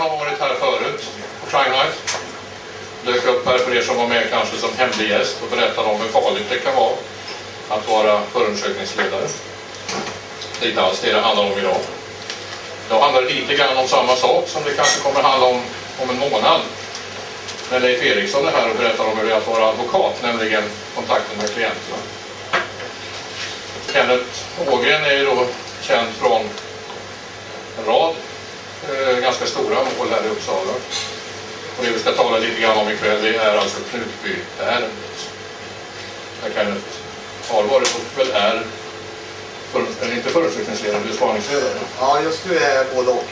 har varit här förut på Crime Night. Dök upp här för er som var med kanske som hemlig gäst och berättade om hur farligt det kan vara att vara förundersökningsledare. Det är inte alls det handlar om idag. Då handlar det lite grann om samma sak som det kanske kommer handla om en månad. Men Leif Eriksson är här och berättar om hur det är att vara advokat, nämligen kontakten med klienterna. Kenneth Ågren är ju då känd från en rad ganska stora mål här i Uppsala. Och det vi ska tala lite grann om ikväll, det är alltså Knutby-ärendet. Där Kenneth har varit och väl är inte förundersökningsledare, du är spaningsledare. Ja, just nu är jag både och.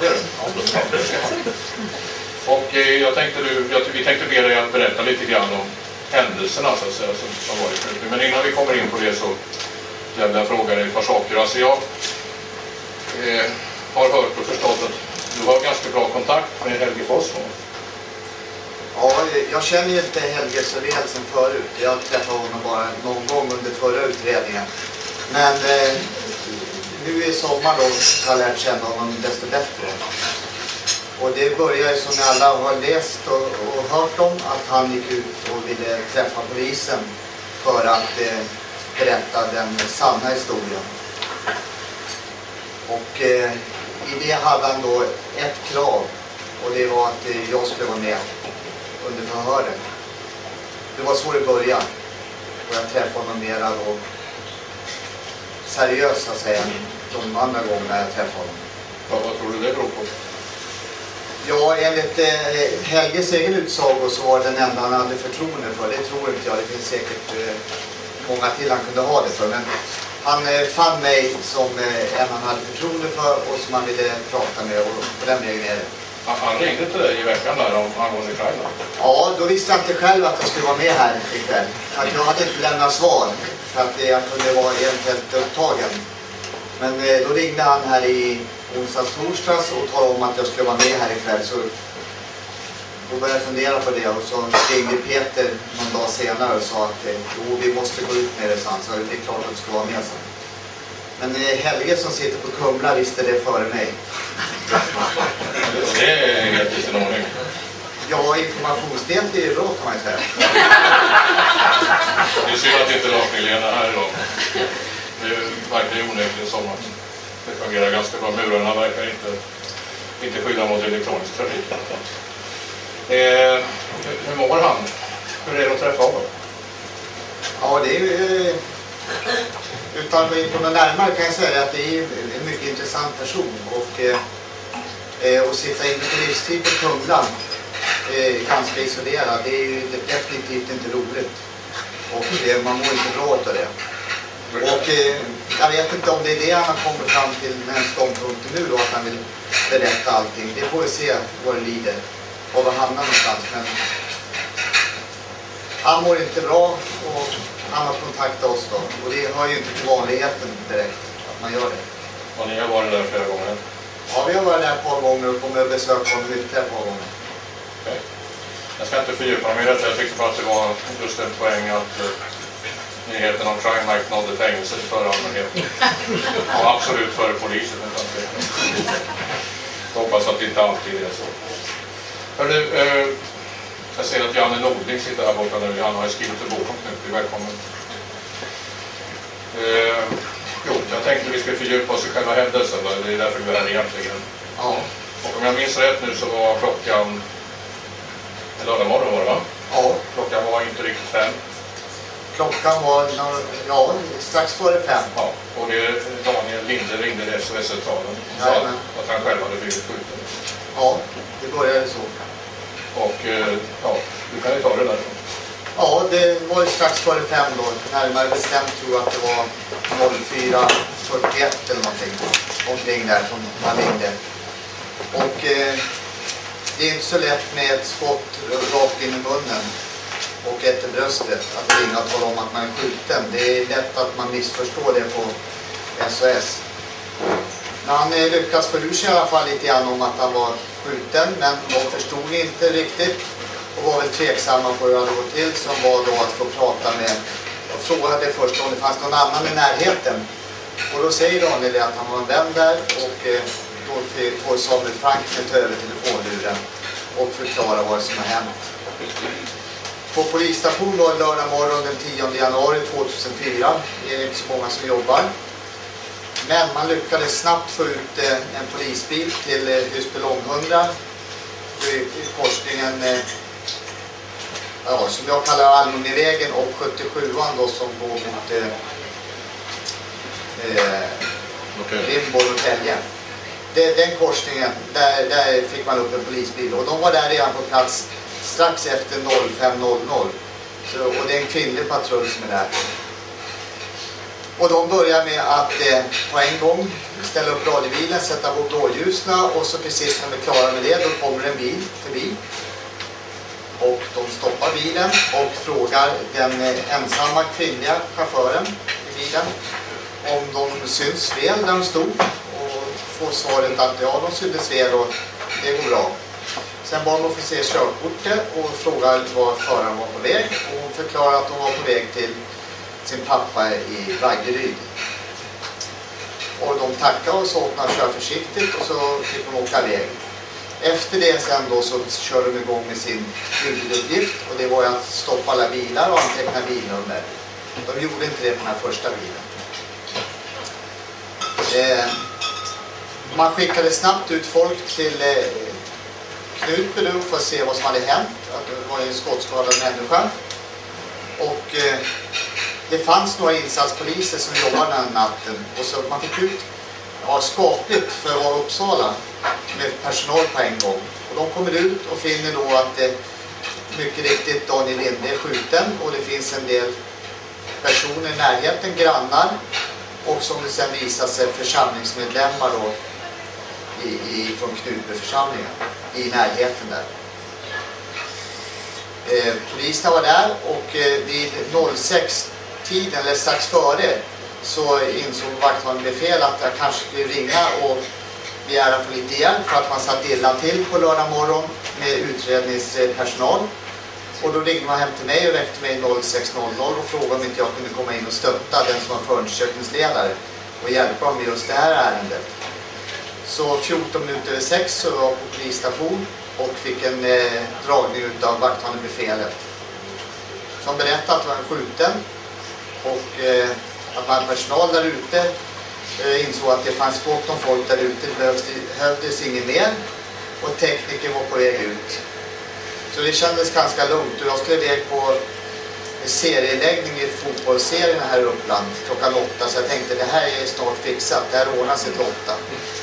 Och vi tänkte be dig att berätta lite grann om händelserna så att säga, som var i Knutby. Men innan vi kommer in på det så vill jag fråga dig ett par saker. Alltså jag har hört och förstått att du har ganska bra kontakt med Helge Foss. Ja, jag känner ju inte Helge så väl som förut. Jag träffade honom bara någon gång under förra utredningen. Men nu i sommar då har jag lärt känna honom desto bättre. Och det började som alla har läst och hört om att han gick ut och ville träffa polisen för att berätta den sanna historien. Och i det hade han då ett krav och det var att jag skulle vara med under förhöret. Det var så det började och jag träffade honom mera då seriöst att säga de andra gångerna jag träffade honom. Vad tror du det beror på? Ja, enligt Helges egen utsago så var den enda han hade förtroende för. Det tror inte jag. Det finns säkert många till han kunde ha det för. Men han fann mig som en han hade förtroende för och som han ville prata med och på den vägen är det. Han ringde till dig i veckan där angående Crime. Ja, då visste jag inte själv att jag skulle vara med här ikväll. Att jag hade inte lämnat svar för att jag kunde vara eventuellt upptagen. Men då ringde han här i onsdags-torsdags och talade om att jag skulle vara med här ikväll. Så då började jag fundera på det och så ringde Peter någon dag senare och sa att jo, vi måste gå ut med det sen. Så det är klart att du ska vara med sen. Men Helge som sitter på Kumla visste det före mig. Det är helt i sin ordning. Ja, informationsdelt är ju bra kan man säga. Det är synd att inte Lars-Milena här idag. Det verkar ju onekligen som att det fungerar ganska bra. Murarna verkar inte skydda mot elektronisk trafik. Hur mår han? Hur är det att träffa honom? Ja, det är ju... Utan att gå in på något närmare kan jag säga att det är en mycket intressant person. Och sitta inne på livstid på Kumla ganska isolerad, det är ju definitivt inte roligt. Och man mår inte bra av det. Och jag vet inte om det är det han har kommit fram till med en ståndpunkt nu då, att han vill berätta allting. Det får vi se vad det lider och vad hamnar någonstans. Men han mår inte bra och han har kontaktat oss då. Och det har ju inte till vanligheten direkt att man gör det. Och ni har varit där flera gånger? Ja, vi har varit där ett par gånger och kommer att besöka honom ytterligare ett par gånger. Okay. Jag ska inte fördjupa mig i detta. Jag tyckte bara att det var just en poäng att nyheten om Crime Night nådde fängelset för allmänheten. Och absolut för polisen. Jag hoppas att det inte alltid är så. Hörru, jag ser att Janne Nordling sitter här borta nu. Han har skrivit en bok om Knutby. Välkommen. Jo, jag tänkte att vi skulle fördjupa oss i själva händelsen. Det är därför vi är här egentligen. Ja. Och om jag minns rätt nu så var klockan en lördag morgon var det va? Ja. Klockan var inte riktigt 5. Klockan var strax före 5. Ja, och Daniel Linde ringde SOS-centralen och sa att han själv hade blivit skjuten. Ja, det började så. Och ja, du kan ju ta det där. Ja, det var ju strax före 5 då. Närmare bestämt tror jag att det var 04:41 eller någonting. Omkring där som han ringde. Och det är inte så lätt med ett skott rakt in i munnen och ett i bröstet att ringa och tala om att man är skjuten. Det är lätt att man missförstår det på SOS. Men han lyckas förljusa i alla fall lite grann om att han var skjuten, men de förstod inte riktigt och var väl tveksamma på hur det hade gått till, som var då att få prata med och frågade först om det fanns någon annan i närheten. Och då säger Daniel att han var en vän där och då får Samuel Frank ta över telefonluren och förklara vad som har hänt. På polisstation då lördag morgon den 10 januari 2004 är det inte så många som jobbar. Men man lyckades snabbt få ut en polisbil till Husby Långhundra i korsningen som jag kallar Almungevägen och 77an då som går mot Rimbo och Norrtälje. Den korsningen, där fick man upp en polisbil och de var där redan på plats strax efter 05.00. Och det är en kvinnlig patrull som är där. Och de börjar med att på en gång ställa upp radiobilen, sätta på blåljusna och så precis när de är klara med det då kommer en bil förbi. Och de stoppar bilen och frågar den ensamma kvinnliga chauffören i bilen om de syns väl där de stod. Och får svaret att ja, de syntes väl och det går bra. Sen bad de att få se körkortet och frågar var föraren var på väg. Och hon förklarar att de var på väg till sin pappa i Vaggeryd. Och de tackade och så åkte och kör försiktigt och så fick de åka iväg. Efter det sen då så kör de igång med sin huvuduppgift och det var att stoppa alla bilar och anteckna bilnummer. De gjorde inte det på den här första bilen. Man skickade snabbt ut folk till Knutby för att se vad som hade hänt. Att det var en skottskadad människa. Och det fanns några insatspoliser som jobbade den här natten. Och så man fick ut skapligt för att vara Uppsala med personal på en gång. Och de kommer ut och finner då att mycket riktigt Daniel Linde är skjuten. Och det finns en del personer i närheten, grannar. Och som det sen visar sig församlingsmedlemmar då från Knutbyförsamlingen i närheten där. Poliserna var där och vid 06-tiden eller strax före så insåg vakthållaren befäl att jag kanske skulle ringa och begära för lite hjälp för att man satt illa till på lördag morgon med utredningspersonal. Och då ringde man hem till mig och väckte mig 06.00 och frågade om inte jag kunde komma in och stötta den som var förundersökningsledare och hjälpa dem med just det här ärendet. Så 14 minuter över 6 så var jag på polisstation och fick en dragning av vakthållande befälet. Som berättade att det var en skjuten och att man personal där ute insåg att det fanns gott om folk där ute. Det behövdes ingen mer och tekniker var på väg ut. Så det kändes ganska lugnt och jag skulle iväg på serieläggning i fotbollsserien här i Uppland klockan 8 så jag tänkte det här är snart fixat, det här ordnar sig till 8.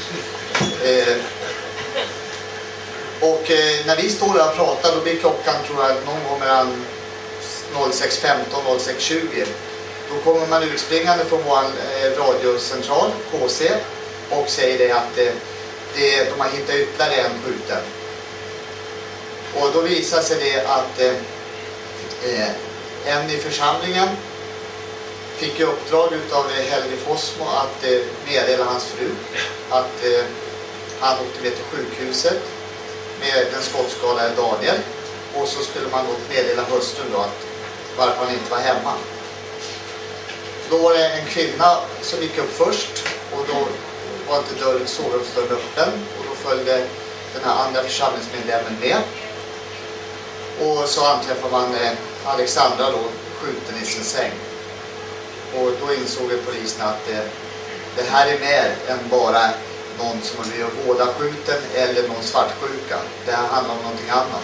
Och när vi står där och pratar då blir klockan tror jag någon gång mellan 06.15 och 06.20. Då kommer man utspringande från vår radiocentral, KC, och säger det att de har hittat ytterligare en skjuten. Och då visar sig det att en i församlingen fick i uppdrag av Helge Fossmo att meddela hans fru att han åkte med till sjukhuset med den skottskadade Daniel. Och så skulle man då meddela hustrun då att varför han inte var hemma. Då var det en kvinna som gick upp först och då var inte sovrumsdörren öppen och då följde den här andra församlingsmedlemmen med. Och så anträffade man Alexandra då skjuten i sin säng. Och då insåg polisen att det här är mer än bara någon som har blivit båda skjuten eller någon svartsjuka. Det här handlar om någonting annat.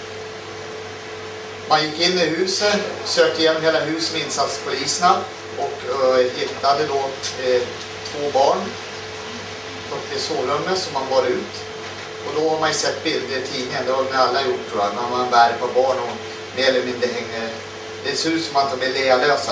Man gick in i huset, sökte igenom hela huset med insatspoliserna och hittade då 2 barn uppe i sovrummet som man bar ut. Och då har man ju sett bilder i tidningen, det har vi alla gjort tror jag, när man bär på barn och mer eller mindre hänger. Det ser ut som att de är lealösa.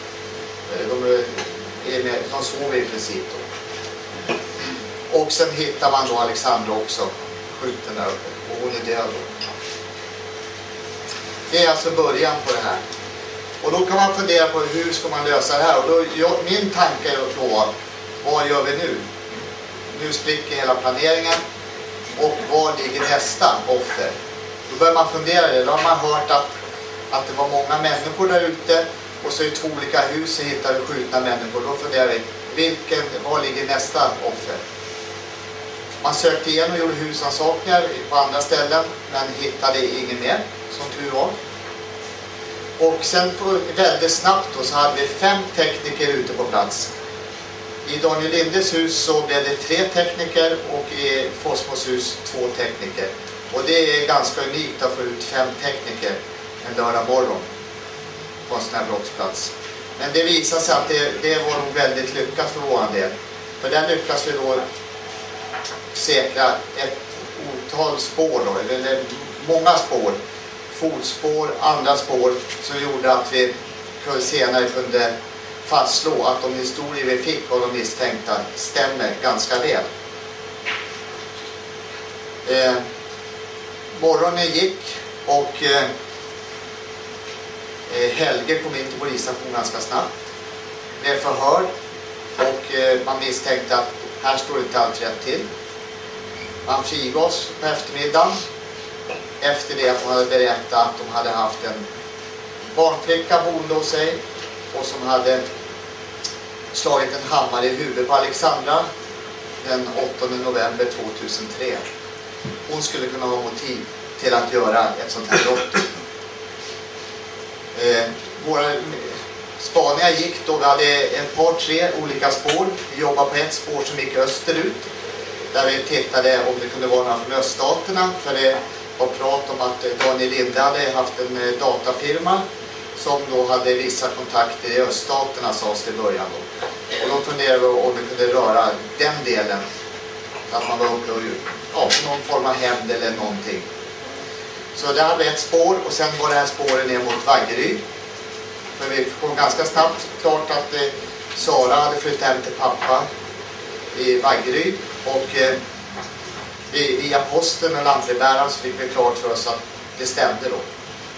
De sover i princip då. Och sen hittar man då Alexandra också skjuten där uppe och hon är död då. Det är alltså början på det här. Och då kan man fundera på hur ska man lösa det här. Och då, min tanke är då, vad gör vi nu? Nu spricker hela planeringen. Och var ligger nästa offer? Då börjar man fundera det. Då har man hört att det var många människor där ute. Och så i 2 olika hus så hittar vi skjutna människor. Då funderar vi, var ligger nästa offer? Man sökte igen och gjorde husrannsakningar på andra ställen, men hittade ingen mer, som tur var. Och sen väldigt snabbt då, så hade vi 5 tekniker ute på plats. I Daniel Lindes hus så blev det 3 tekniker och i Forsmos hus 2 tekniker. Och det är ganska unikt att få ut 5 tekniker en lördag morgon på en sån här brottsplats. Men det visar sig att det var nog väldigt lyckat för vår del. För där lyckas vi då säkra ett otal spår då, eller många spår. Fotspår, andra spår, som gjorde att vi senare kunde fastslå att de historier vi fick av de misstänkta stämmer ganska väl. Morgonen gick och Helge kom in till polisstationen ganska snabbt. Blev förhörd och man misstänkte att här står inte allt rätt till. Man frigavs på eftermiddagen efter det att hon hade berättat att de hade haft en barnflicka boende hos sig och som hade slagit en hammare i huvudet på Alexandra den 8 november 2003. Hon skulle kunna ha motiv till att göra ett sånt här brott. Våra spaningar gick då, vi hade ett par 3 olika spår. Vi jobbade på ett spår som gick österut, där vi tittade om det kunde vara några från öststaterna, för det var prat om att Daniel Linde hade haft en datafirma som då hade vissa kontakter i öststaterna, sades det i början då. Och då funderade vi om det kunde röra den delen, att man var uppe och någon form av hämnd eller någonting. Så där hade vi ett spår och sen var det här spåret ner mot Vaggeryd. Men vi kom ganska snabbt klart att Sara hade flyttat hem till pappa i Vaggeryd och via posten och lantbrevbäraren så fick vi klart för oss att det stämde då.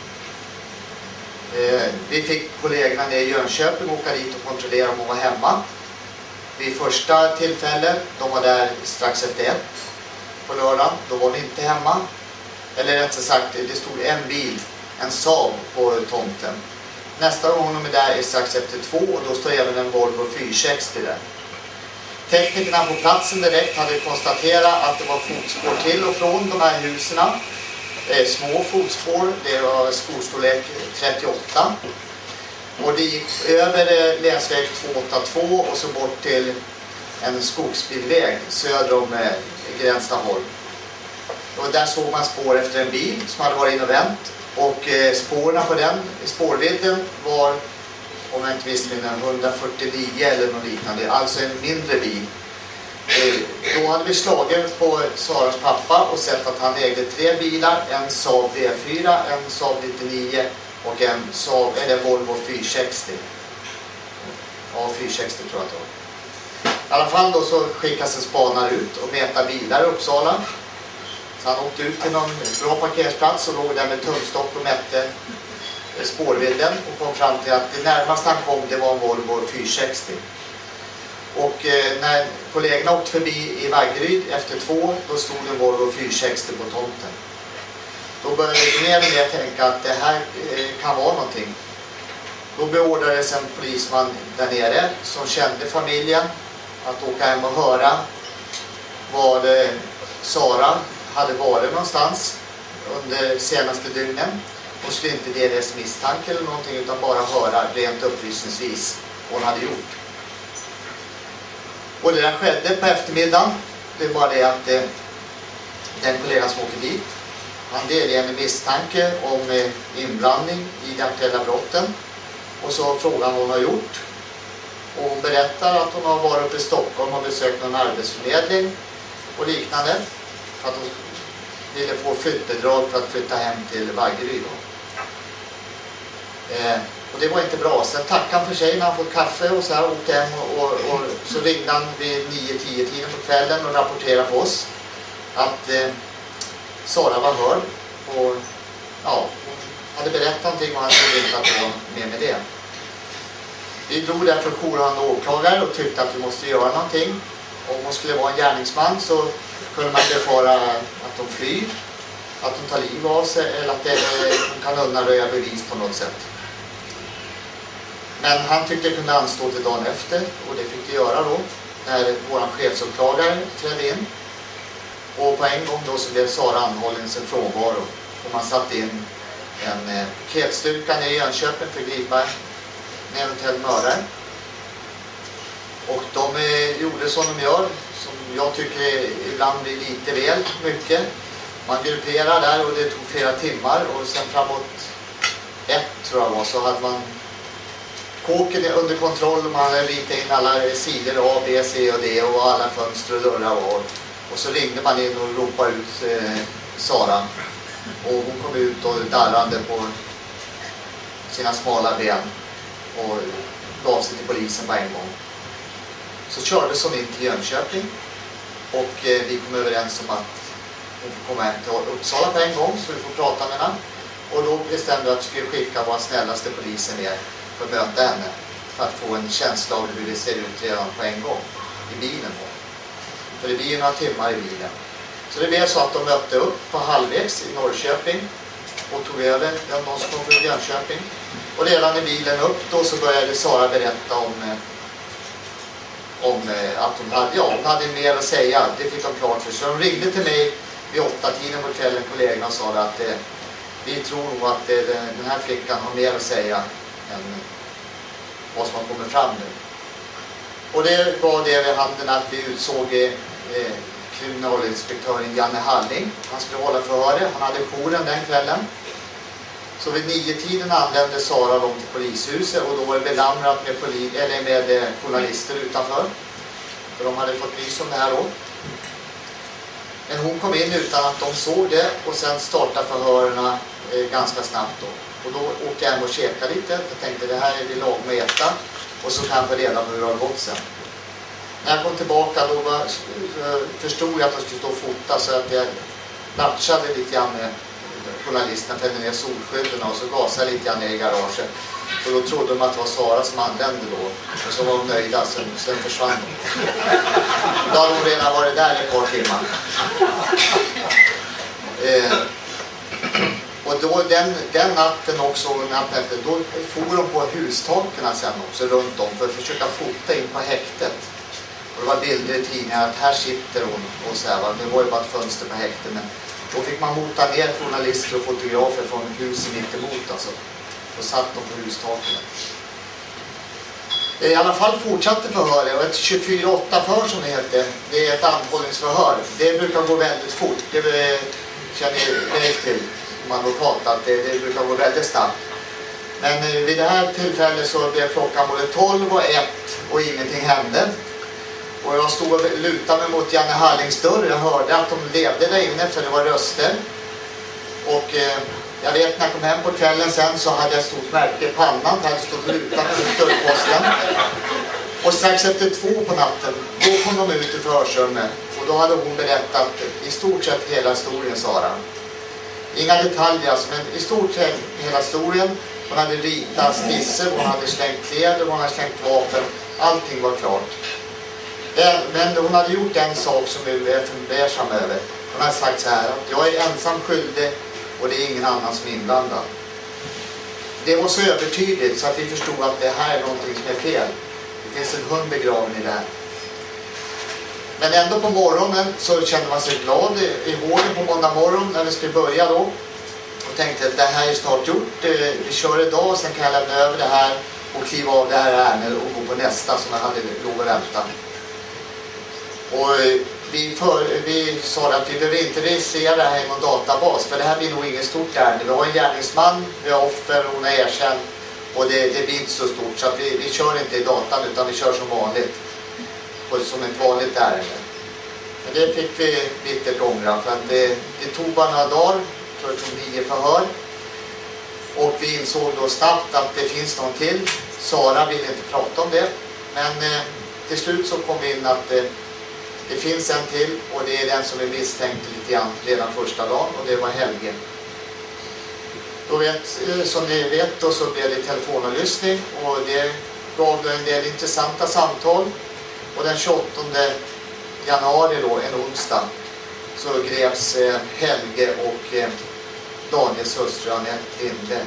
Vi fick kollegorna ner i Jönköping åka dit och kontrollera om hon var hemma. Vid första tillfället, de var där strax efter 1 på lördagen, då var hon inte hemma. Eller rätt sagt, det stod en bil, en Saab på tomten. Nästa gång hon är där är strax efter 2 och då står även en Volvo 460 där. Teknikerna på platsen direkt hade konstaterat att det var fotspår till och från de här husen. Små fotspår, det var skostorlek 38. Och det gick över länsväg 282 och så bort till en skogsbilväg söder om Gränstaholm. Och där såg man spår efter en bil som hade varit in och vänt. Och spåren på den spårvidden var, om jag inte visste mina, 149 eller något liknande. Alltså en mindre bil. Då hade vi slagit på Saras pappa och sett att han ägde 3 bilar. En Saab V4, en Saab 99 och en Saab, eller Volvo 460. Ja, 460 tror jag att det var. I alla fall då så skickas en spanare ut och mäta bilar i Uppsala. Så han åkte ut till någon bra parkeringsplats och låg där med tumstock och mätte spårvidden och kom fram till att det närmaste han kom det var en Volvo 460. Och när kollegorna åkte förbi i Vaggeryd efter 2, då stod en Volvo 460 på tomten. Då började vi mer och mer tänka att det här kan vara någonting. Då beordrades en polisman där nere som kände familjen att åka hem och höra var Sara hade varit någonstans under senaste dygnen. Hon skulle inte deras misstanke eller någonting utan bara höra rent upplysningsvis vad hon hade gjort. Och det där skedde på eftermiddagen. Det är bara det att den kollegan som åkte dit, han delade en misstanke om inblandning i de aktuella brotten. Och så frågade vad hon har gjort. Och hon berättar att hon har varit uppe i Stockholm och besökt någon arbetsförmedling och liknande. För att hon ville få flyttbidrag för att flytta hem till Vaggeryd. Och det var inte bra. Sen tackade han för sig när han fått kaffe och så här åkte hem och så ringde han vid 9-10-tiden på kvällen och rapporterade för oss att Sara var hörd och ja, hade berättat någonting och han trodde inte att det var med det. Vi drog därför jourhavande åklagare och tyckte att vi måste göra någonting. Om hon skulle vara en gärningsman så kunde man befara att de flyr, att de tar liv av sig eller att de kan undanröja bevis på något sätt. Men han tyckte det kunde anstå till dagen efter och det fick det göra då när vår chefsåklagare trädde in. Och på en gång då så blev Sara anhållen sin frånvaro. Och man satte in en piketstyrka i Jönköping för att gripa en eventuell mördare. Och de gjorde som de gör, som jag tycker ibland blir lite väl mycket. Man grupperar där och det tog flera timmar och sen framåt 1 tror jag var så hade man kåken under kontroll och man hade ritat in alla sidor A, B, C och D och alla fönster och dörrar var. Och så ringde man in och ropade ut Sara. Och hon kom ut och darrande på sina smala ben och gav sig till polisen på en gång. Så kördes hon in till Jönköping och vi kom överens om att hon får komma hem till Uppsala på en gång så vi får prata med henne. Och då bestämde vi att vi skulle skicka vår snällaste polisen ner för att möta henne. För att få en känsla av hur det ser ut redan på en gång i bilen. För det blir ju några timmar i bilen. Så det blev så att de mötte upp på halvvägs i Norrköping och tog över den någon som kom från Jönköping. Och redan i bilen upp då så började Sara berätta om att hon hade mer att säga. Det fick de klart för sig. Så de ringde till mig vid 8-tiden på kvällen, kollegorna, och sa att vi tror nog att den här flickan har mer att säga än vad som har kommit fram nu. Och det var det vid handen att vi utsåg kriminalinspektören Janne Halling. Han skulle hålla förhöret. Han hade jouren den kvällen. Så vid 9-tiden anlände Sara dem till polishuset och då var det belamrat med journalister utanför. För de hade fått nys om det här då. Men hon kom in utan att de såg det och sen startade förhörerna ganska snabbt då. Och då åkte jag hem och käkade lite. Jag tänkte det här är vi lag med att äta och så kan jag få reda på hur det har gått sen. När jag kom tillbaka då förstod jag att jag skulle stå och fota så att jag matchade lite grann med journalisterna, fällde ner solskydden och så gasade jag lite grann ner i garaget. Och då trodde de att det var Sara som anlände då. Och så var de nöjda, sen försvann de. Då hade hon redan varit där i ett par timmar. Och då den natten också, natten efter, då for de på hustaken sen också runt om för att försöka fota in på häktet. Och det var bilder i tidningar att här sitter hon och så här, det var ju bara ett fönster på häktet, men då fick man mota ner journalister och fotografer från husen mitt emot alltså. Och satt de på hustaken. I alla fall fortsatte förhöret och ett 24-8-förhör som det heter, det är ett anhållningsförhör. Det brukar gå väldigt fort, det känner jag till som advokat att det brukar gå väldigt snabbt. Men vid det här tillfället så blev klockan både 12 och 1 och ingenting hände. Och jag stod och lutade mig mot Janne Hallings dörr. Jag hörde att de levde där inne för det var röster. Och jag vet när jag kom hem på kvällen sen så hade jag stort märke i pannan. Jag hade stått lutat mot dörrposten. Och strax efter 2 på natten, då kom de ut i förhörsrummet. Och då hade hon berättat i stort sett hela historien, Sara. Inga detaljer alltså, men i stort sett hela historien. Hon hade ritat skisser, hon hade slängt kläder, hon hade slängt vapen. Allting var klart. Men hon hade gjort en sak som vi är fundersam över. Hon hade sagt så här att jag är ensam skyldig och det är ingen annan som är inblandad. Det var så övertydligt så att vi förstod att det här är någonting som är fel. Det finns en hund begraven i det här. Men ändå på morgonen så kände man sig glad i hålen på måndag morgon när vi skulle börja då. Och tänkte att det här är snart gjort. Vi kör idag och sen kan jag lämna över det här och kliva av det här ärendet och gå på nästa som jag hade lov att vänta. Och vi sa att vi behöver inte registrera det här i någon databas för det här blir nog inget stort ärende. Vi har en gärningsman, vi har offer, hon är erkänd och det blir inte så stort så att vi kör inte i datan utan vi kör som vanligt. Som ett vanligt ärende. Men det fick vi lite ångra för att det tog bara några dagar, tror jag tog 9 förhör. Och vi insåg då snabbt att det finns någon till. Sara ville inte prata om det. Men till slut så kom vi in att det finns en till och det är den som vi misstänkte lite grann redan första dagen och det var Helge. Då som ni vet då så blev det telefonavlyssning och det gav en del intressanta samtal. Och den 28 januari då, en onsdag, så greps Helge och Daniels hustru Anette Linde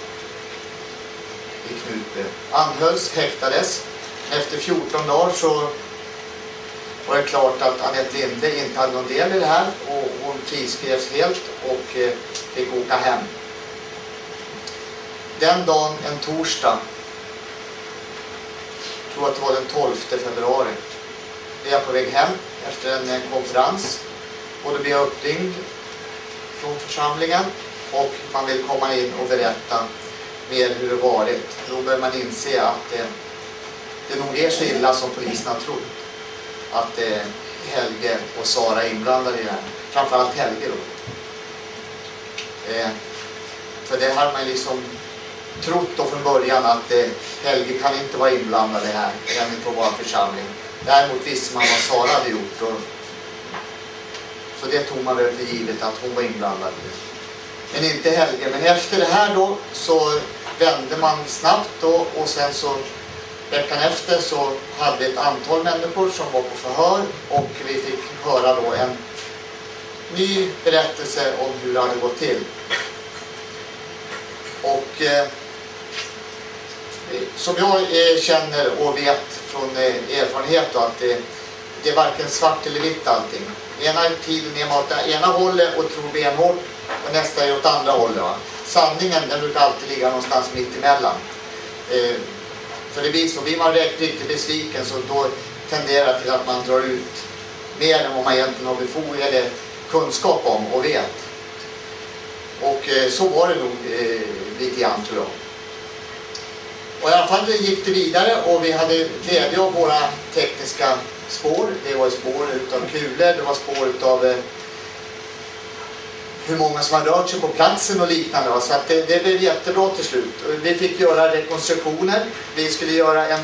i Knutby. Anhölls, häktades. Efter 14 dagar så Och det är klart att Anette Linde inte hade någon del i det här och hon friskrevs helt och fick åka hem. Den dagen, en torsdag, jag tror att det var den 12 februari, är jag på väg hem efter en konferens och då blir jag uppringd från församlingen och man vill komma in och berätta mer hur det varit. Då börjar man inse att det nog är så illa som polisen har trott. Att Helge och Sara är inblandade i det här. Framförallt Helge då. För det har man liksom trott då från början att Helge kan inte vara inblandad i det här. Även på vår församling. Däremot visste man vad Sara hade gjort. Så det tog man väl för givet att hon var inblandad i det. Men inte Helge. Men efter det här då så vände man snabbt då och sen så veckan efter så hade vi ett antal människor som var på förhör och vi fick höra då en ny berättelse om hur det hade gått till. Och som jag känner och vet från erfarenhet då, att det är varken svart eller vitt allting. Ena tiden är man åt det ena hållet och tror benhårt och nästa är åt andra hållet. Va? Sanningen den brukar alltid ligga någonstans mitt emellan. För det blir så, blir man riktigt besviken så då tenderar det till att man drar ut mer än vad man egentligen har befog eller kunskap om och vet. Och så var det nog lite grann tror jag. Och i alla fall gick det vidare och vi hade glädje av våra tekniska spår. Det var spår utav kulor, det var spår utav hur många som har rört sig på platsen och liknande. Så att det blev jättebra till slut. Vi fick göra rekonstruktioner. Vi skulle göra en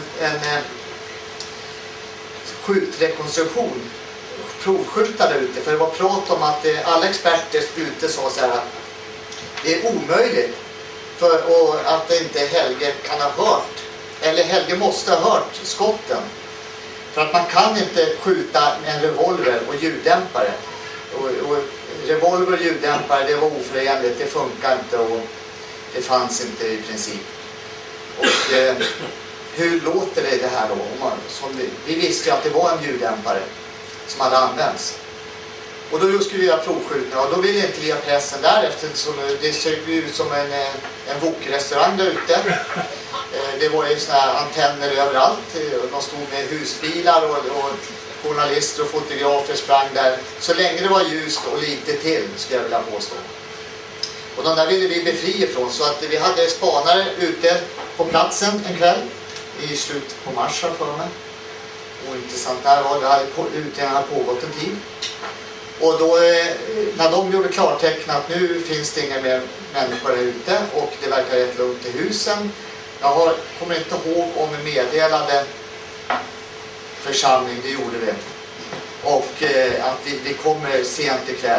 skjutrekonstruktion. Provskjuta där ute. För det var prat om att alla experter ute sa så här att det är omöjligt och att inte Helge kan ha hört. Eller Helge måste ha hört skotten. För att man kan inte skjuta med en revolver och ljuddämpare. Och revolver och ljuddämpare, det var oförenligt, det funkar inte och det fanns inte i princip. Och hur låter det här då? Vi visste ju att det var en ljuddämpare som hade använts. Och då skulle vi göra provskjutningar och då ville inte vi ha pressen därefter. Så det såg ut som en wokrestaurang där ute. Det var ju såna här antenner överallt. De stod med husbilar och journalister och fotografer sprang där. Så länge det var ljust och lite till skulle jag vilja påstå. Och de där ville vi befria ifrån så att vi hade spanare ute på platsen en kväll. I slutet på mars för mig. Och intressant där var det utredningen hade pågått en tid. Och då när de gjorde klartecken att nu finns det inga mer människor där ute och det verkar rätt lugnt i husen. Jag kommer inte ihåg om vi meddelade församling, det gjorde vi. Och att vi kommer sent ikväll.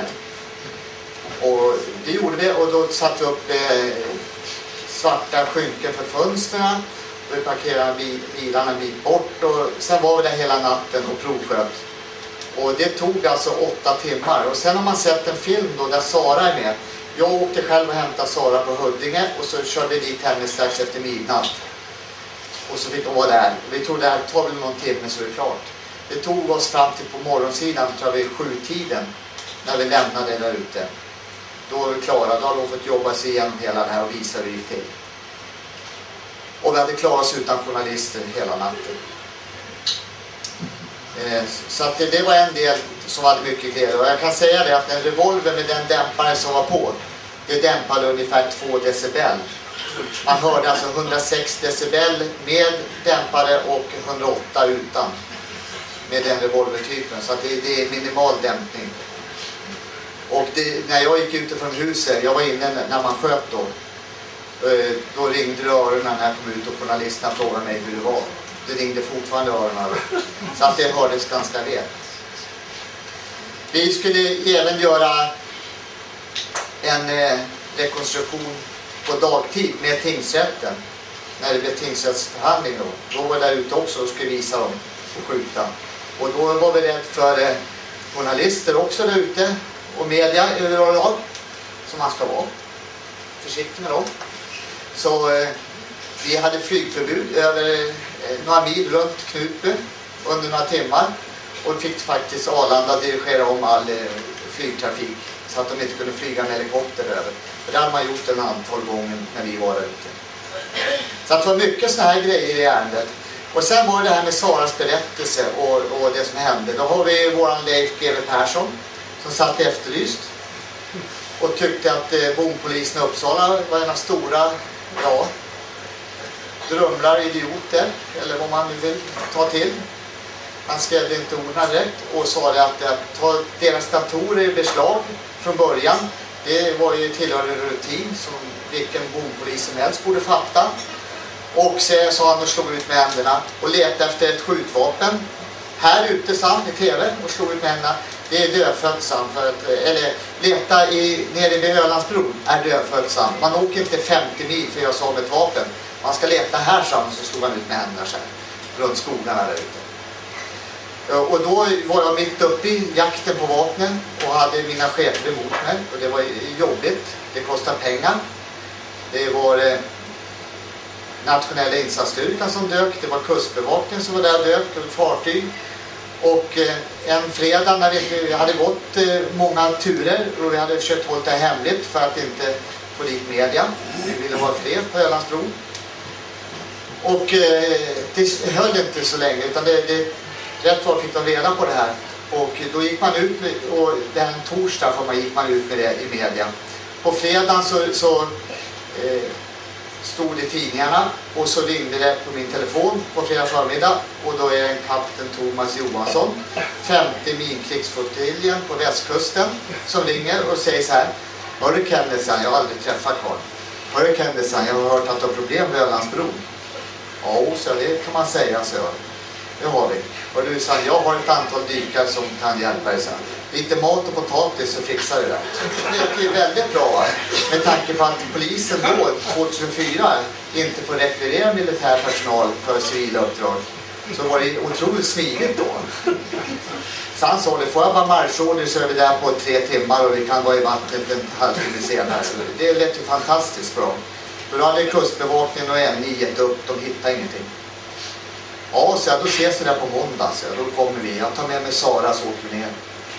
Och det gjorde vi och då satte vi upp svarta skynken för fönsterna. Vi parkerade bilarna en bit bort och sen var vi där hela natten och provsköt. Och det tog alltså 8 timmar. Och sen har man sett en film då där Sara är med. Jag åkte själv och hämtade Sara på Huddinge och så körde vi dit henne strax efter midnatt. Och så fick hon vara där. Vi trodde det här tar väl någon timme så är det klart. Det tog oss fram till på morgonsidan, tror vi 7-tiden, när vi lämnade där ute. Då var vi klara, då hade hon fått jobba sig igenom hela det här och visa hur det gick till. Och vi hade klarat oss utan journalister hela natten. Så att det var en del som hade mycket glädje. Och jag kan säga det att en revolver med den dämpare som var på, det dämpade ungefär 2 decibel. Man hörde alltså 106 decibel med dämpare och 108 utan. Med den revolvertypen. Så att det är minimal dämpning. Och när jag gick ut från huset, jag var inne när man sköt då ringde det öronen när jag kom ut och journalisterna frågade mig hur det var. Det ringde fortfarande öronen. Så att det hördes ganska väl. Vi skulle även göra en rekonstruktion på dagtid med tingsrätten. När det blev tingsrättsförhandling då. Då var jag där ute också och skulle visa dem och skjuta. Och då var vi rädd för journalister också där ute. Och media överlag. Som man ska vara. Försiktig med dem. Så vi hade flygförbud över några mil runt Knutby under några timmar. och fick faktiskt Arlanda dirigera om all flygtrafik så att de inte kunde flyga en helikopter över. För det hade man gjort en antal gånger när vi var där ute. Så att det var mycket såna här grejer i ärendet. Och sen var det här med Saras berättelse och det som hände. Då har vi våran Leif GW Persson som satt efterlyst och tyckte att bompolisen i Uppsala var en av stora, drumlar, idioter, eller vad man vill ta till. Han skrev inte orden direkt och sa det att ta deras datorer i beslag från början, det var ju tillhörande rutin som vilken bompolis som helst borde fatta. Och så sa han och slog ut med händerna och letade efter ett skjutvapen. Här ute sa han i tv och slog ut med händerna. Det är dödfödsam för att, eller leta nere vid Ölandsbron är dödfödsam. Man åker inte 50 mil för att göra sig av med ett vapen. Man ska leta här samt så slog han ut med händerna så här, runt skogarna där ute. Och då var jag mitt uppe i jakten på vapnen och hade mina chefer emot mig. Och det var jobbigt, det kostade pengar. Det var nationella insatsstyrkan som dök, det var kustbevakningen som var där dök, det var fartyg. Och en fredag när vi hade gått många turer och vi hade försökt hålla det hemligt för att inte få dit media. Vi ville ha fred på Ölandsbron. Och det höll inte så länge utan rätt var fick de reda på det här. Och då gick man ut och den torsdag gick man ut med det i media. På fredagen så stod det i tidningarna och så ringde det på min telefon på fredag förmiddag och då är det en kapten Thomas Johansson, 50 minkrigsflottiljen på västkusten som ringer och säger så här: hör du Kenneth, jag har aldrig träffat Carl. Hör du Kenneth, jag har hört att du har problem med Ölandsbron. Ja, så det kan man säga, så det har vi. Och du sa, jag har ett antal dykare som kan hjälpa dig sen. Lite mat och potatis så fixar det där. Det är väldigt bra med tanke på att polisen då 2004 inte får rekvirera militär personal för civila uppdrag. Så var det otroligt smidigt då. Så han sa, det får jag bara marschorder så är vi där på 3 timmar och vi kan vara i vattnet en halvtimme senare. Så det lät ju fantastiskt bra. För då hade kustbevakningen och NI gett upp, de hittade ingenting. Ja, så då ses vi där på måndag, så då kommer vi. Jag tar med mig Sara så åker vi ner.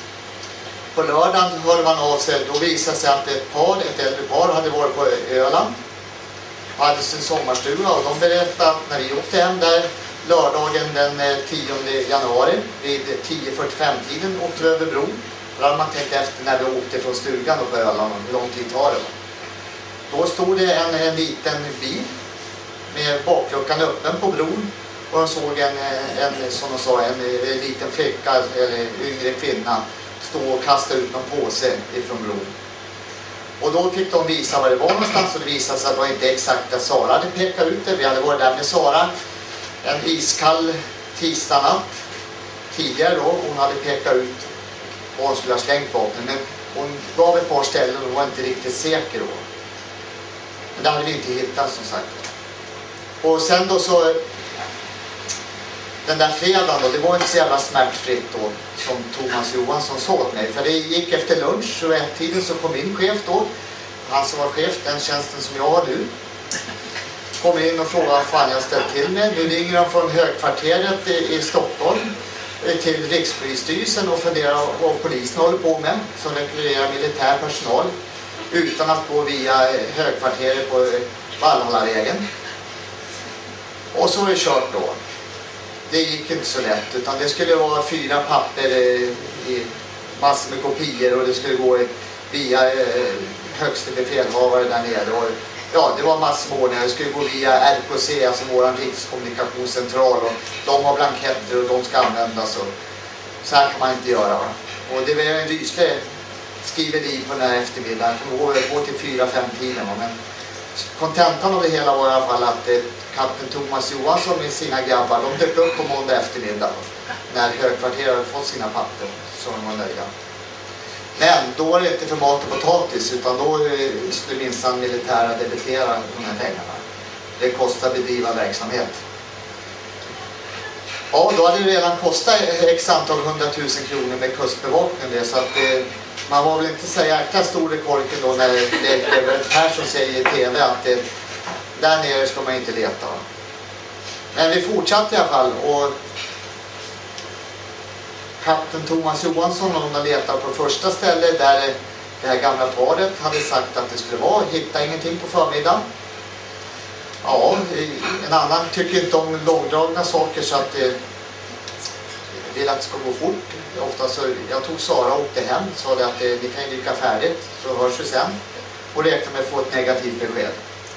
På lördagen hörde man av sig, då visade sig att ett äldre par hade varit på Öland. Hade sin sommarstuga och de berättade att när vi åkte hem där lördagen den 10 januari vid 10:45-tiden åkte vi över bron. Då hade man tänkt efter när vi åkte från stugan på Öland, hur lång tid tar det. Då stod det en liten bil med bakluckan öppen på bron. Och de såg som de sa, en liten flicka eller yngre kvinna stå och kasta ut någon påse ifrån bron. Och då fick de visa var det var någonstans och det visade sig att det var inte exakt där Sara hade pekat ut det. Vi hade varit där med Sara en iskall tisdagnatt tidigare då. Hon hade pekat ut var hon skulle ha slängt vapnen. Men hon gav ett par ställen och var inte riktigt säker då. Men det hade vi inte hittat som sagt. Och sen då så den där fredagen då, det var inte så jävla smärtfritt då som Thomas Johansson sa åt mig. För det gick efter lunch och ett tiden så kom min chef då, han som var chef, den tjänsten som jag har nu, kom in och frågade vad fan jag ställt till med. Nu ringer de från högkvarteret i Stockholm till Rikspolisstyrelsen och funderar vad polisen håller på med som rekryterar militär personal utan att gå via högkvarteret på Valhallavägen. Och så är det kört då. Det gick inte så lätt utan det skulle vara 4 papper i massor med kopior och det skulle gå via högste befälhavare där nere och ja, det var massor med ordningar. Det skulle gå via RKC, alltså våran rikskommunikationscentral och de har blanketter och de ska användas och så här kan man inte göra. Va? Och det var en ryslig skriveri på den här eftermiddagen. Det går till 4-5 tiden. Men kontentan av det hela var i alla fall att kapten Thomas Johansson med sina grabbar, de dök upp på måndag eftermiddag när högkvarteret hade fått sina papper så de var nöjda. Men då var det inte för mat och potatis utan då skulle minsann militära debitera de här pengarna. Det kostar bedriva verksamhet. Ja, då hade det redan kostat x antal 100 000 kronor med kustbevakning det, så att man var väl inte så jäkla stor i korken då när det här som säger i tv att där nere ska man inte leta. Men vi fortsatte i alla fall och kapten Thomas Johansson och de letade på första stället där det här gamla paret hade sagt att det skulle vara. Hittade ingenting på förmiddagen. Ja, en annan tycker inte om långdragna saker så att vill att det ska gå fort. Ofta så, jag tog Sara och åkte hem och sa att vi kan ju dyka färdigt så hörs vi sen. Och räknade med att få ett negativt besked.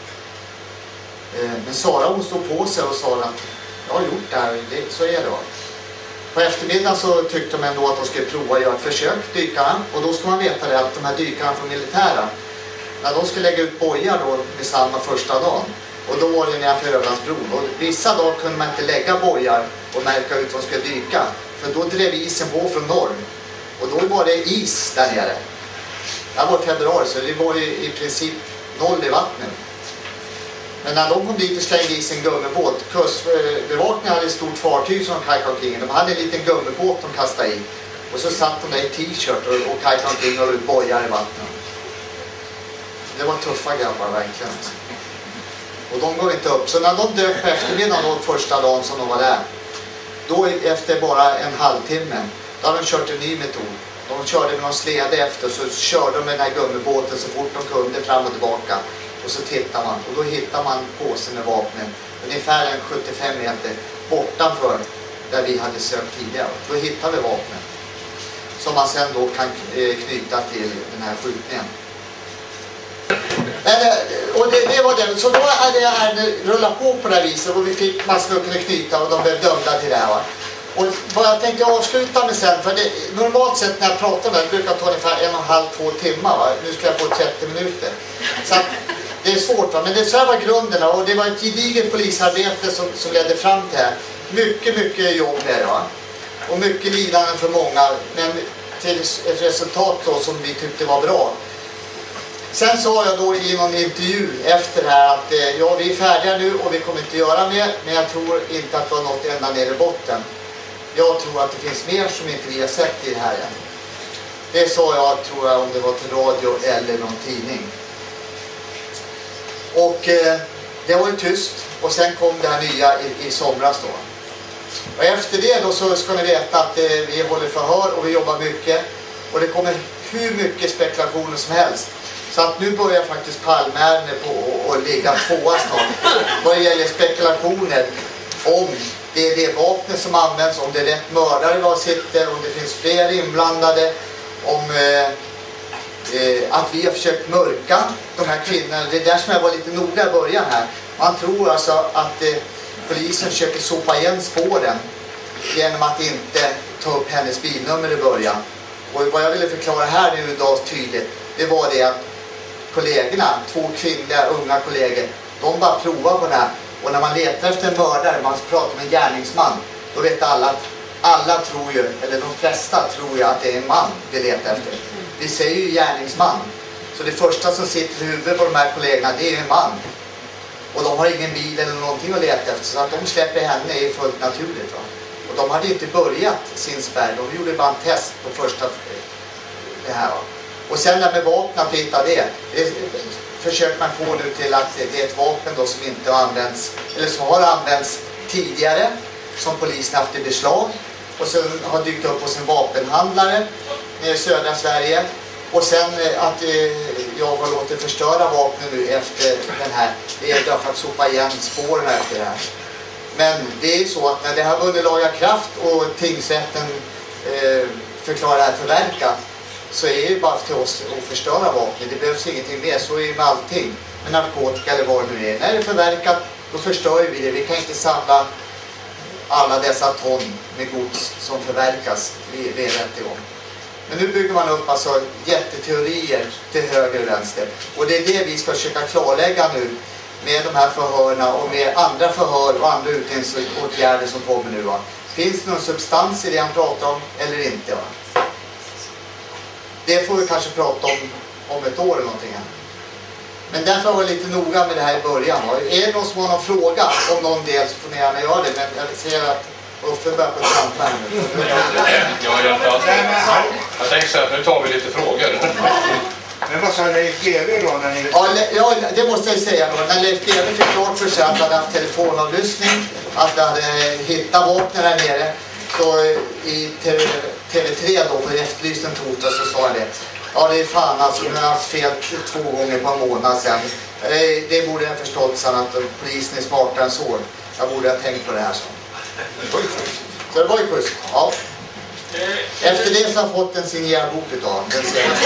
Men Sara hon stod på sig och sa att jag har gjort det här, så är det. På eftermiddagen så tyckte de ändå att de skulle prova att göra ett försök, dykarna. Och då ska man veta det att de här dykarna från militära, när de skulle lägga ut bojar då med samma första dagen. Och då var det nedanför Ölandsbron. Och vissa dagar kunde man inte lägga bojar och märka ut vad de skulle dyka. För då drev isen på från norr. Och då var det is där nere. Det var februari så det var ju i princip noll i vattnet. Men när de kom dit och slängde i sin gummibåt, kustbevakningen hade ett stort fartyg som kajkade omkring. De hade en liten gummibåt de kastade i. Och så satt de där i t-shirt och kajkade omkring och bojar i vattnet. Det var tuffa grabbar verkligen. Och de går inte upp. Så när de dök på eftermiddagen då, första dagen som de var där. Då efter bara en halvtimme, då hade de kört en ny metod. De körde med någon släde efter så körde de med den här gummibåten så fort de kunde fram och tillbaka. Och så tittar man och då hittar man påsen med vapnen ungefär en 75 meter bortanför där vi hade sökt tidigare. Då hittar vi vapnen som man sen då kan knyta till den här skjutningen. Och det var det. Så då hade jag rullat på det här viset och vi fick man skulle kunna knyta och de blev dömda till det här. Va? Och vad jag tänkte avsluta med sen, för det, normalt sett när jag pratar med det brukar ta ungefär 1,5-2 timmar. Va? Nu ska jag få 30 minuter. Så att, det är svårt, va? Men det så här var grunderna och det var ett gediget polisarbete som ledde fram till det här. Mycket jobb med det. Va? Och mycket lidande för många, men till ett resultat då, som vi tyckte var bra. Sen sa jag då i någon intervju efter det här att ja, vi är färdiga nu och vi kommer inte göra mer, men jag tror inte att det var något ända ner i botten. Jag tror att det finns mer som inte vi har sett i det här än. Det sa jag, tror jag, om det var till radio eller någon tidning. Och det var ju tyst och sen kom det här nya i somras då. Och efter det då så ska ni veta att vi håller förhör och vi jobbar mycket och det kommer hur mycket spekulationer som helst. Så att nu börjar faktiskt Palmärne på att ligga tvåa snart. Vad det gäller spekulationer om det är det vapnet som används, om det är rätt mördare var sitter, om det finns fler inblandade, om att vi har försökt mörka de här kvinnorna. Det är där som jag var lite noga i början här. Man tror alltså att polisen försöker sopa igen spåren genom att inte ta upp hennes bilnummer i början. Och vad jag ville förklara här nu idag tydligt, det var det att kollegorna, 2 kvinnliga unga kollegor, de bara provar på det här. Och när man letar efter en mördare, man pratar med en gärningsman, då vet alla tror ju, eller de flesta tror ju att det är en man vi letar efter. Vi säger ju gärningsman. Så det första som sitter i huvudet på de här kollegorna, det är en man. Och de har ingen bil eller någonting att leta efter, så att de släpper henne är fullt naturligt. Va? Och de hade inte börjat sin spärr, de gjorde bara en test på första det här. Va? Och sen där med vapen, att hitta det försöker man få nu till att det är ett vapen då som inte har använts, eller som har använts tidigare, som polisen haft i beslag. Och sen har dykt upp hos en vapenhandlare i södra Sverige. Och sen att jag har låtit förstöra vapnen nu efter den här. Det är därför att sopa igen spåren efter det här. Men det är så att när det har vunnit laga kraft och tingsrätten förklarar det här förverkat, så är det bara till oss att förstöra vapnen. Det behövs ingenting mer, så är det med allting. Med narkotika eller vad det nu är. När det är förverkat, då förstör vi det. Vi kan inte samla alla dessa ton med gods som förverkas vid rättegång. Men nu bygger man upp alltså jätteteorier till höger och vänster. Och det är det vi ska försöka klarlägga nu med de här förhörna och med andra förhör och andra utredningsåtgärder som kommer nu. Va? Finns det någon substans i det han pratar om eller inte? Va? Det får vi kanske prata om ett år eller någonting här. Men därför var jag lite noga med det här i början. Va? Är det någon som har någon fråga om någon del så får ni gärna göra det. Men jag ser att Uffe börjar på trampa här nu. Jag tänkte säga att nu tar vi lite frågor. Men vad sa Leif GW då när ni... Ja, det måste jag säga då. När Leif GW fick klart för sig att han hade haft telefonavlyssning, att han hade hittat vapnen där nere, så TV3 då på Efterlysten torsdag så sa jag det. Ja, det är fan alltså, jag har haft fel 2 gånger på en månad sedan. Det borde jag förstått sen att polisen är smartare än så. Jag borde ha tänkt på det här så. Så det var ju schysst. Ja. Efter det så har jag fått en signerad bok utav den senaste.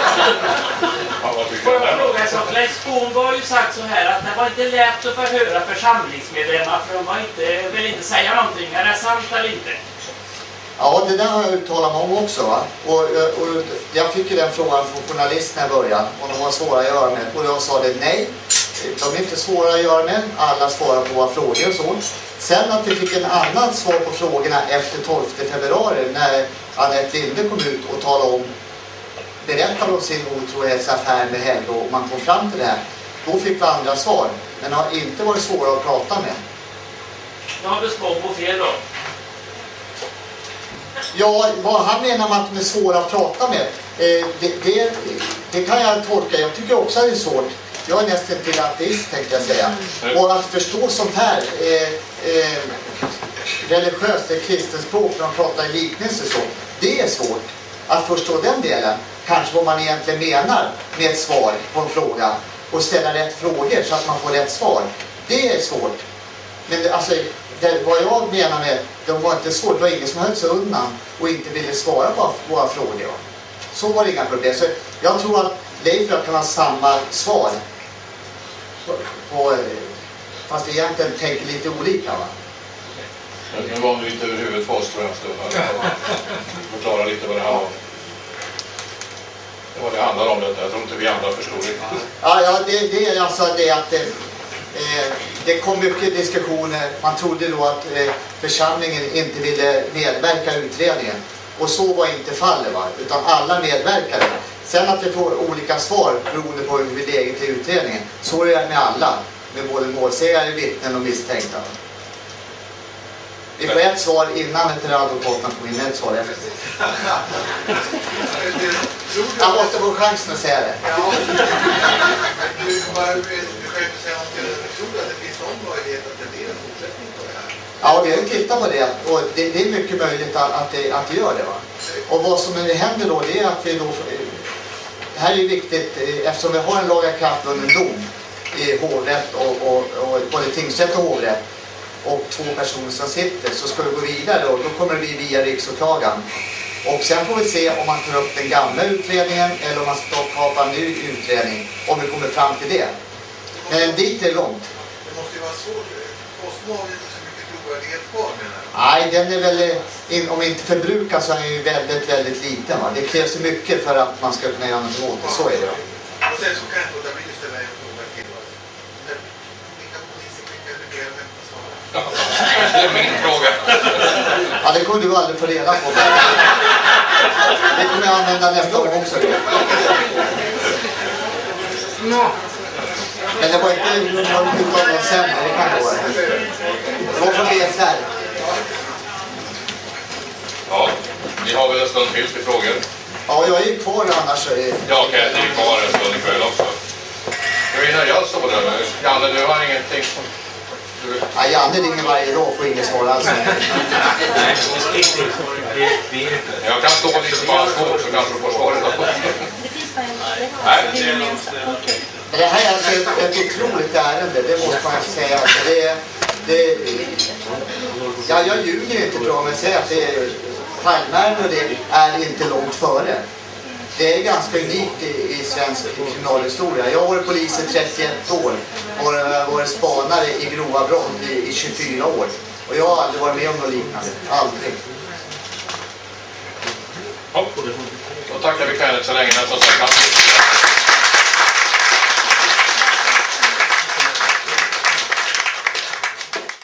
Får jag fråga så att Leif Skånberg har ju sagt så här att det var inte lätt att förhöra församlingsmedlemmar för de var vill inte säga någonting. Är det sant eller inte? Ja, det där har jag uttalat mig om också. Va? Och jag fick ju den frågan från journalisterna i början om de var svåra att göra med. Och jag sa det nej, de är inte svåra att göra med. Alla svarar på våra frågor och så. Sen att vi fick en annan svar på frågorna efter 12 februari när Anette Linde kom ut och talade om, berättade om sin otrohetsaffär med Helge och man kom fram till det här. Då fick vi andra svar, men har inte varit svåra att prata med. Då har du spått på fel då. Ja, vad han menar med att de är svåra att prata med, det kan jag tolka. Jag tycker också att det är svårt. Jag är nästan till ateist tänkte jag säga. Och att förstå sånt här religiöst, det kristens språk när de pratar i liknelse så, det är svårt. Att förstå den delen, kanske vad man egentligen menar med ett svar på en fråga och ställa rätt frågor så att man får rätt svar. Det är svårt. Men alltså, vad jag menar med, det var inte svårt, det var ingen som höll sig undan och inte ville svara på våra frågor. Så var det inga problem. Så jag tror att Leif och jag kan ha samma svar. Fast vi egentligen tänker lite olika va? Nu var vi lite över huvudet på oss tror jag. Förklara lite vad det här var. Vad det handlar om detta. Jag tror inte vi andra förstår riktigt. Ja, det är alltså det att det kom mycket diskussioner. Man trodde då att församlingen inte ville medverka i utredningen. Och så var inte fallet va? Utan alla medverkade. Sen att vi får olika svar beroende på hur vi läget i utredningen. Så är det med alla. Med både målsägare, vittnen och misstänkta. Vi får ett svar innan advokaten får in ett svar efter. Jag måste få chansen att säga det. Ja. Du kan inte säga om du tror att det finns någon möjlighet att det blir en fortsättning på det här. Ja, vi har ju tittat på det och det är mycket möjligt att det gör det va. Och vad som händer då det är att vi då, det här är ju viktigt eftersom vi har en lagakraftvunnen dom i hovrätt och både tingsrätt och hovrätt och 2 personer som sitter så ska vi gå vidare och då kommer vi via riksåklagaren. Och sen får vi se om man tar upp den gamla utredningen eller om man ska skapa en ny utredning om vi kommer fram till det. Men dit är långt. Det måste ju vara svårt. Postmo har inte så mycket trovärdighet kvar menar jag. Nej, den är väl, om inte förbrukas så är den ju väldigt, väldigt liten. Va? Det krävs mycket för att man ska kunna göra något åt det. Så är det. Va? Och sen så kan jag låta bli att ställa en fråga till. Vilka poliser skickar du brev med? Ja, det är min fråga. Ja, det kommer du aldrig få reda på. Det kommer jag använda nästa gång också. Men det var inte någon utav den sämre, det kan gå. Då får vi så här. Ja, vi har väl en stund till frågor. Ja, jag är kvar annars. Ja, okej, det är kvar en stund ikväll också. Nu är det jag så där. Janne, du har ingenting som... Ja, Janne ringer varje dag och får inget svar alls. Jag kan stå lite på hans skål så kanske du får svaret då. Men det här är alltså ett otroligt ärende, det måste man säga. Ja, jag ljuger inte tror jag, men säger att Palmärn och det är inte långt före. Det är ganska unikt i svensk kriminalhistoria. Jag har varit polis i 31 år och varit spanare i grova brott i 24 år. Och jag har aldrig varit med om något liknande. Aldrig. Ja, då tackar vi Kenneth så länge.